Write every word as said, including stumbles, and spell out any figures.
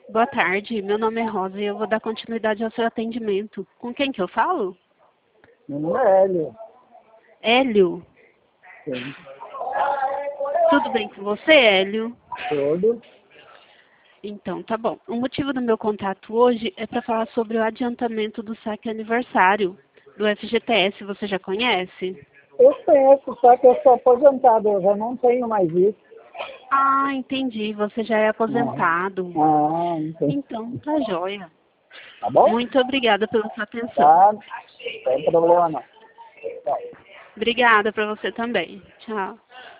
Boa tarde, meu nome é Rosa e eu vou dar continuidade ao seu atendimento. Com quem que eu falo? Meu nome é Hélio. Hélio. Sim. Tudo bem com você, Hélio? Tudo. Então, tá bom. O motivo do meu contato hoje é para falar sobre o adiantamento do saque aniversário do F G T S. Você já conhece? Eu conheço, só que eu sou aposentado, eu já não tenho mais isso. Ah, entendi. Você já é aposentado. Ah, entendi. Então, tá joia. Tá bom? Muito obrigada pela sua atenção. Tá. Não tem problema não. Tchau. Obrigada para você também. Tchau.